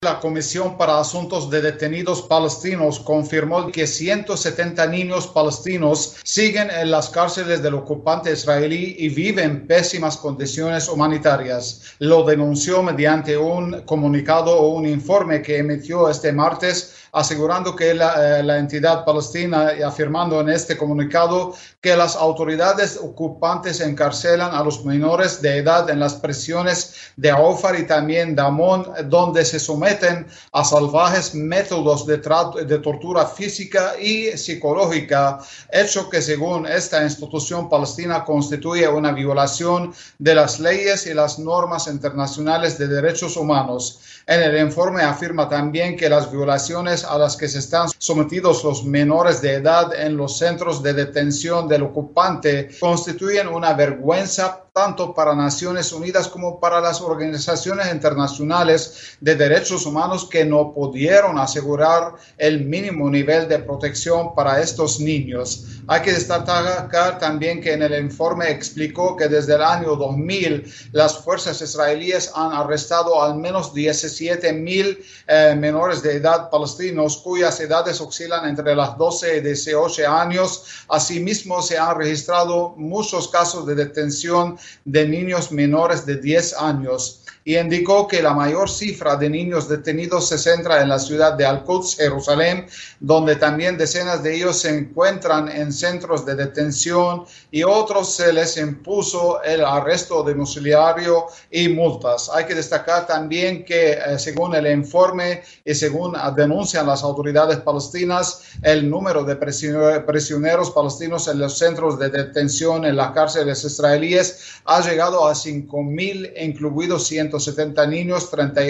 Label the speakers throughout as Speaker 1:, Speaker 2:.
Speaker 1: La Comisión para Asuntos de Detenidos Palestinos confirmó que 170 niños palestinos siguen en las cárceles del ocupante israelí y viven en pésimas condiciones humanitarias. Lo denunció mediante un comunicado o un informe que emitió este martes, asegurando que la entidad palestina y afirmando en este comunicado que las autoridades ocupantes encarcelan a los menores de edad en las prisiones de Ofar y también Damón, donde se someten a salvajes métodos de tortura física y psicológica, hecho que según esta institución palestina constituye una violación de las leyes y las normas internacionales de derechos humanos. En el informe afirma también que las violaciones a las que se están sometidos los menores de edad en los centros de detención del ocupante constituyen una vergüenza tanto para Naciones Unidas como para las organizaciones internacionales de derechos humanos que no pudieron asegurar el mínimo nivel de protección para estos niños. Hay que destacar también que en el informe explicó que desde el año 2000 las fuerzas israelíes han arrestado al menos 17,000 menores de edad palestinos cuyas edades oscilan entre las 12 y 18 años. Asimismo, se han registrado muchos casos de detención de niños menores de 10 años. Y indicó que la mayor cifra de niños detenidos se centra en la ciudad de Al-Quds, Jerusalén, donde también decenas de ellos se encuentran en centros de detención y otros se les impuso el arresto domiciliario y multas. Hay que destacar también que según el informe y según denuncian las autoridades palestinas, el número de prisioneros palestinos en los centros de detención en las cárceles israelíes ha llegado a 5,000, incluidos 170 niños,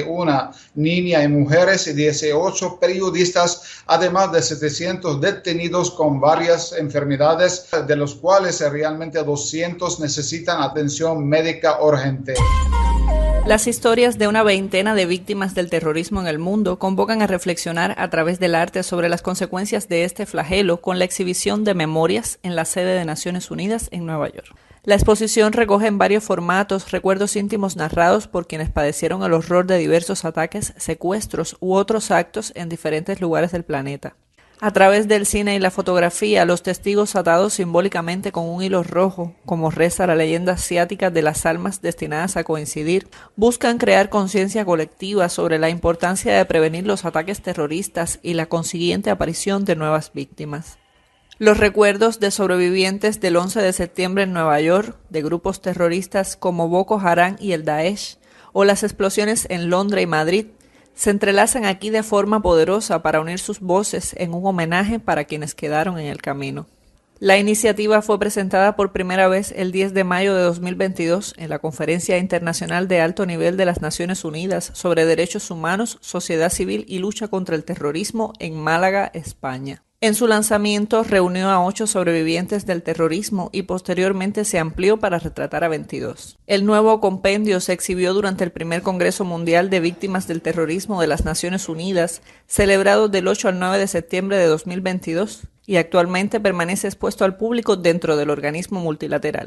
Speaker 1: 31 niñas y mujeres y 18 periodistas, además de 700 detenidos con varias enfermedades, de los cuales realmente 200 necesitan atención médica urgente.
Speaker 2: Las historias de una veintena de víctimas del terrorismo en el mundo convocan a reflexionar a través del arte sobre las consecuencias de este flagelo con la exhibición de memorias en la sede de Naciones Unidas en Nueva York. La exposición recoge en varios formatos recuerdos íntimos narrados por quienes padecieron el horror de diversos ataques, secuestros u otros actos en diferentes lugares del planeta. A través del cine y la fotografía, los testigos atados simbólicamente con un hilo rojo, como reza la leyenda asiática de las almas destinadas a coincidir, buscan crear conciencia colectiva sobre la importancia de prevenir los ataques terroristas y la consiguiente aparición de nuevas víctimas. Los recuerdos de sobrevivientes del 11 de septiembre en Nueva York, de grupos terroristas como Boko Haram y el Daesh, o las explosiones en Londres y Madrid, se entrelazan aquí de forma poderosa para unir sus voces en un homenaje para quienes quedaron en el camino. La iniciativa fue presentada por primera vez el 10 de mayo de 2022 en la Conferencia Internacional de Alto Nivel de las Naciones Unidas sobre Derechos Humanos, Sociedad Civil y Lucha contra el Terrorismo en Málaga, España. En su lanzamiento reunió a 8 sobrevivientes del terrorismo y posteriormente se amplió para retratar a 22. El nuevo compendio se exhibió durante el primer Congreso Mundial de Víctimas del Terrorismo de las Naciones Unidas, celebrado del 8 al 9 de septiembre de 2022, y actualmente permanece expuesto al público dentro del organismo multilateral.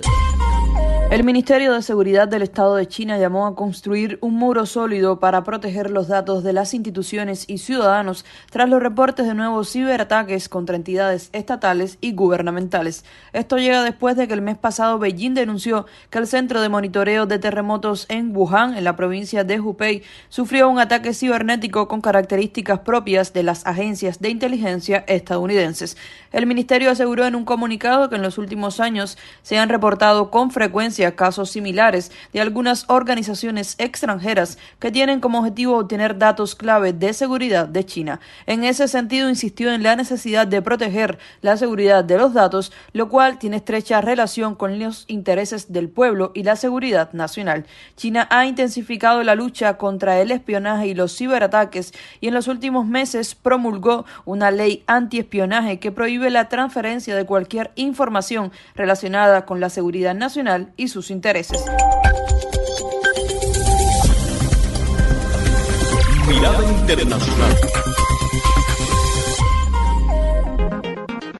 Speaker 3: El Ministerio de Seguridad del Estado de China llamó a construir un muro sólido para proteger los datos de las instituciones y ciudadanos tras los reportes de nuevos ciberataques contra entidades estatales y gubernamentales. Esto llega después de que el mes pasado Beijing denunció que el Centro de Monitoreo de Terremotos en Wuhan, en la provincia de Hubei, sufrió un ataque cibernético con características propias de las agencias de inteligencia estadounidenses. El ministerio aseguró en un comunicado que en los últimos años se han reportado con frecuencia casos similares de algunas organizaciones extranjeras que tienen como objetivo obtener datos clave de seguridad de China. En ese sentido, insistió en la necesidad de proteger la seguridad de los datos, lo cual tiene estrecha relación con los intereses del pueblo y la seguridad nacional. China ha intensificado la lucha contra el espionaje y los ciberataques y en los últimos meses promulgó una ley antiespionaje que prohíbe la transferencia de cualquier información relacionada con la seguridad nacional y sus intereses.
Speaker 4: Mirada Internacional.